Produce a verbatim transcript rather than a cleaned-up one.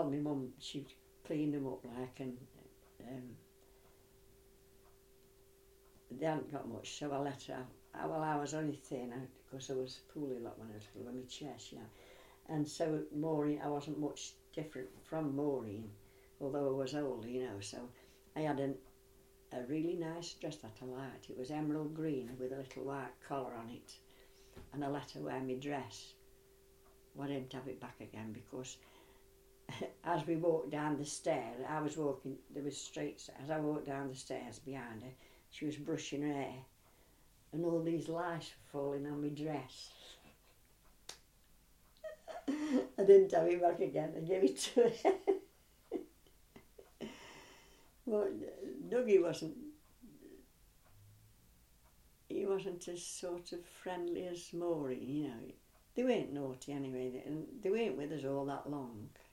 well, my mum, she cleaned them up like, and um, they hadn't got much, so I let her have. I, well, I was only thin because I was poorly a lot when I was little, on my chest, you know. And so Maureen, I wasn't much different from Maureen, although I was older, you know. So I had an, a really nice dress that I liked. It was emerald green with a little white collar on it, and I let her wear my dress. Well, I didn't have it back again because as we walked down the stairs, I was walking, there was straight, as I walked down the stairs behind her, she was brushing her hair, and all these lice were falling on my dress. I didn't have it back again, I gave it to her. But Dougie wasn't, he wasn't as sort of friendly as Maureen, you know. They weren't naughty anyway, and they weren't with us all that long.